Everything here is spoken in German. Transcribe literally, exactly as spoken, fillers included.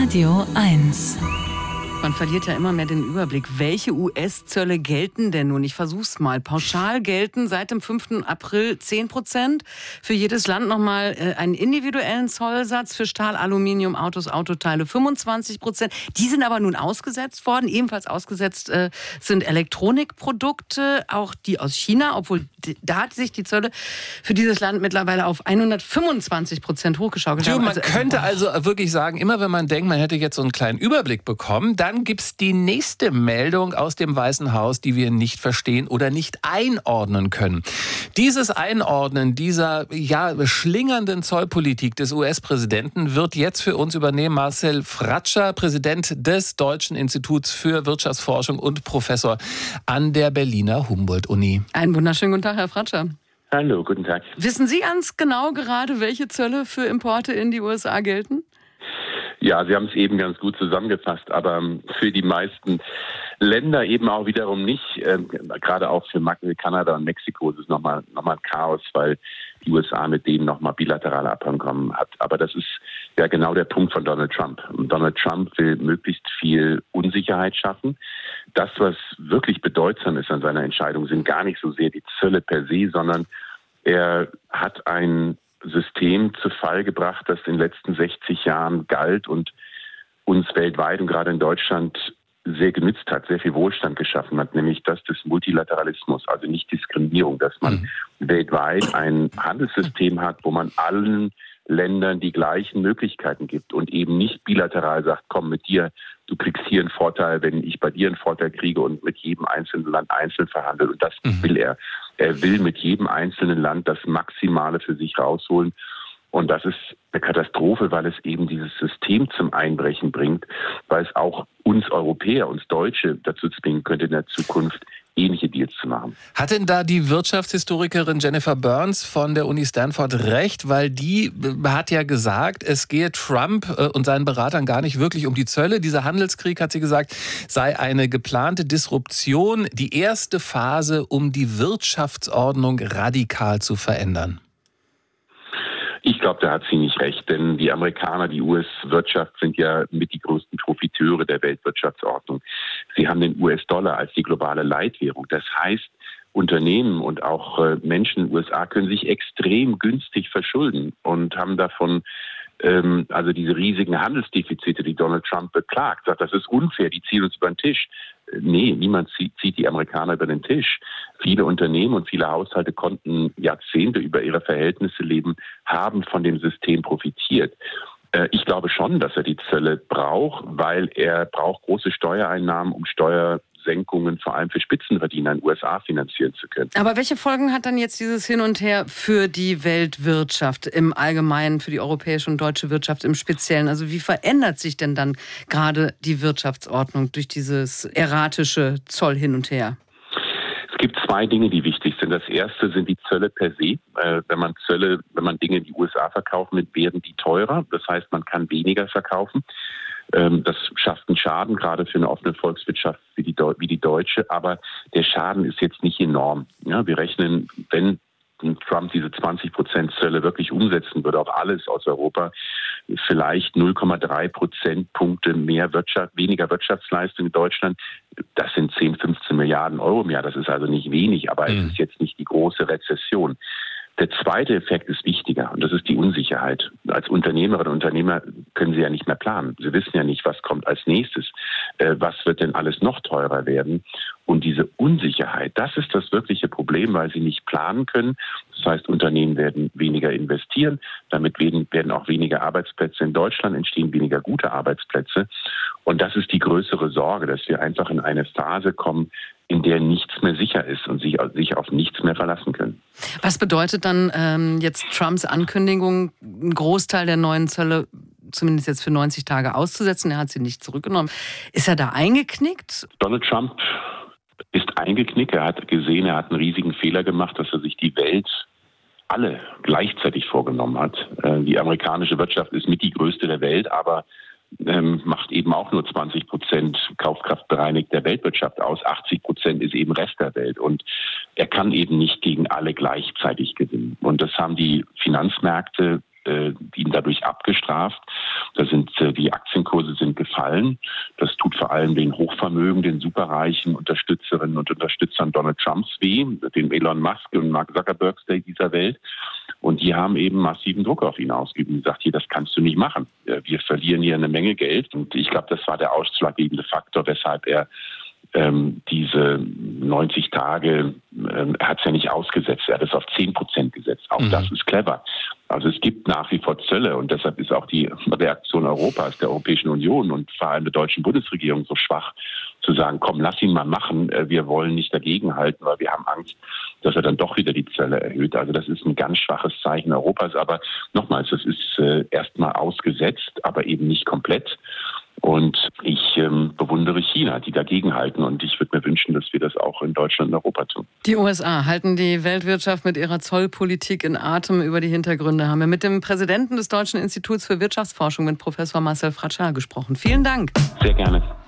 Radio eins. Man verliert ja immer mehr den Überblick. Welche U S-Zölle gelten denn nun? Ich versuch's mal. Pauschal gelten seit dem fünften April zehn Prozent. Für jedes Land nochmal äh, einen individuellen Zollsatz. Für Stahl, Aluminium, Autos, Autoteile fünfundzwanzig Prozent. Die sind aber nun ausgesetzt worden. Ebenfalls ausgesetzt äh, sind Elektronikprodukte, auch die aus China. Obwohl, da hat sich die Zölle für dieses Land mittlerweile auf hundertfünfundzwanzig Prozent hochgeschaukelt. Du, man also, könnte also wirklich sagen, immer wenn man denkt, man hätte jetzt so einen kleinen Überblick bekommen, dann Dann gibt es die nächste Meldung aus dem Weißen Haus, die wir nicht verstehen oder nicht einordnen können. Dieses Einordnen dieser ja, schlingernden Zollpolitik des U S-Präsidenten wird jetzt für uns übernehmen Marcel Fratscher, Präsident des Deutschen Instituts für Wirtschaftsforschung und Professor an der Berliner Humboldt-Uni. Einen wunderschönen guten Tag, Herr Fratscher. Hallo, guten Tag. Wissen Sie ganz genau gerade, welche Zölle für Importe in die U S A gelten? Ja, Sie haben es eben ganz gut zusammengefasst, aber für die meisten Länder eben auch wiederum nicht. Ähm, gerade auch für Kanada und Mexiko ist es nochmal noch mal ein Chaos, weil die U S A mit denen nochmal bilaterale Abkommen hat. Aber das ist ja genau der Punkt von Donald Trump. Und Donald Trump will möglichst viel Unsicherheit schaffen. Das, was wirklich bedeutsam ist an seiner Entscheidung, sind gar nicht so sehr die Zölle per se, sondern er hat ein System zu Fall gebracht, das in den letzten sechzig Jahren galt und uns weltweit und gerade in Deutschland sehr genützt hat, sehr viel Wohlstand geschaffen hat, nämlich das des Multilateralismus, also nicht Diskriminierung, dass man mhm. weltweit ein Handelssystem hat, wo man allen Ländern die gleichen Möglichkeiten gibt und eben nicht bilateral sagt, komm mit dir, du kriegst hier einen Vorteil, wenn ich bei dir einen Vorteil kriege und mit jedem einzelnen Land einzeln verhandelt. Und das mhm. will er. Er will mit jedem einzelnen Land das Maximale für sich rausholen. Und das ist eine Katastrophe, weil es eben dieses System zum Einbrechen bringt, weil es auch uns Europäer, uns Deutsche dazu zwingen könnte, in der Zukunft ähnliche Deals zu machen. Hat denn da die Wirtschaftshistorikerin Jennifer Burns von der Uni Stanford recht? Weil die hat ja gesagt, es gehe Trump und seinen Beratern gar nicht wirklich um die Zölle. Dieser Handelskrieg, hat sie gesagt, sei eine geplante Disruption, die erste Phase, um die Wirtschaftsordnung radikal zu verändern. Ich glaube, da hat sie nicht recht, denn die Amerikaner, die U S-Wirtschaft sind ja mit die größten Profiteure der Weltwirtschaftsordnung. Sie haben den U S-Dollar als die globale Leitwährung. Das heißt, Unternehmen und auch äh, Menschen in den U S A können sich extrem günstig verschulden und haben davon ähm, also diese riesigen Handelsdefizite, die Donald Trump beklagt, sagt, das ist unfair, die ziehen uns über den Tisch. Nee, niemand zieht, zieht die Amerikaner über den Tisch. Viele Unternehmen und viele Haushalte konnten Jahrzehnte über ihre Verhältnisse leben, haben von dem System profitiert. Äh, ich glaube schon, dass er die Zölle braucht, weil er braucht große Steuereinnahmen, um Steuersenkungen vor allem für Spitzenverdiener in den U S A finanzieren zu können. Aber welche Folgen hat dann jetzt dieses Hin und Her für die Weltwirtschaft im Allgemeinen, für die europäische und deutsche Wirtschaft im Speziellen? Also wie verändert sich denn dann gerade die Wirtschaftsordnung durch dieses erratische Zoll hin und her? Es gibt zwei Dinge, die wichtig sind. Das erste sind die Zölle per se. Äh, wenn man Zölle, wenn man Dinge in die U S A verkaufen will, werden die teurer. Das heißt, man kann weniger verkaufen. Ähm, das schafft einen Schaden, gerade für eine offene Volkswirtschaft wie die, wie die deutsche. Aber der Schaden ist jetzt nicht enorm. Ja, wir rechnen, wenn Trump diese zwanzig Prozent Zölle wirklich umsetzen würde auf alles aus Europa, vielleicht null Komma drei Prozentpunkte mehr Wirtschaft, weniger Wirtschaftsleistung in Deutschland. Das sind zehn, fünfzehn Milliarden Euro im Jahr. Das ist also nicht wenig, aber mhm. es ist jetzt nicht die große Rezession. Der zweite Effekt ist wichtiger und das ist die Unsicherheit. Als Unternehmerinnen und Unternehmer können Sie ja nicht mehr planen. Sie wissen ja nicht, was kommt als nächstes. Äh, was wird denn alles noch teurer werden? Und diese Unsicherheit, das ist das wirkliche Problem, weil Sie nicht planen können. Das heißt, Unternehmen werden weniger investieren. Damit werden, werden auch weniger Arbeitsplätze in Deutschland entstehen, weniger gute Arbeitsplätze. Und das ist die größere Sorge, dass wir einfach in eine Phase kommen, in der nichts mehr sicher ist und sich, sich auf nichts mehr verlassen können. Was bedeutet dann ähm, jetzt Trumps Ankündigung, einen Großteil der neuen Zölle zumindest jetzt für neunzig Tage auszusetzen? Er hat sie nicht zurückgenommen. Ist er da eingeknickt? Donald Trump ist eingeknickt. Er hat gesehen, er hat einen riesigen Fehler gemacht, dass er sich die Welt alle gleichzeitig vorgenommen hat. Die amerikanische Wirtschaft ist mit die größte der Welt, aber ähm, macht eben auch nur zwanzig Prozent Kaufkraft bereinigt der Weltwirtschaft aus. achtzig Prozent ist eben Rest der Welt. Und er kann eben nicht gegen alle gleichzeitig gewinnen. Und das haben die Finanzmärkte äh, ihn dadurch abgestraft. Da sind äh, die Aktienkurse sind gefallen. Das tut vor allem den Hochvermögen, den superreichen Unterstützerinnen und Unterstützern Donald Trumps weh, den Elon Musk und Mark Zuckerberg dieser Welt. Und die haben eben massiven Druck auf ihn ausgeübt und gesagt, hier, das kannst du nicht machen. Wir verlieren hier eine Menge Geld. Und ich glaube, das war der ausschlaggebende Faktor, weshalb er ähm, diese neunzig Tage, ähm, er hat es ja nicht ausgesetzt, er hat es auf zehn Prozent gesetzt. Auch mhm. das ist clever. Also es gibt nach wie vor Zölle und deshalb ist auch die Reaktion Europas, der Europäischen Union und vor allem der deutschen Bundesregierung so schwach, zu sagen, komm, lass ihn mal machen, wir wollen nicht dagegenhalten, weil wir haben Angst, dass er dann doch wieder die Zölle erhöht. Also das ist ein ganz schwaches Zeichen Europas, aber nochmals, das ist äh, erstmal ausgesetzt, aber eben nicht komplett. Und ich ähm, bewundere China, die dagegenhalten. Und ich würde mir wünschen, dass wir das auch in Deutschland und Europa tun. Die U S A halten die Weltwirtschaft mit ihrer Zollpolitik in Atem. Über die Hintergründe haben wir mit dem Präsidenten des Deutschen Instituts für Wirtschaftsforschung, mit Professor Marcel Fratscher, gesprochen. Vielen Dank. Sehr gerne.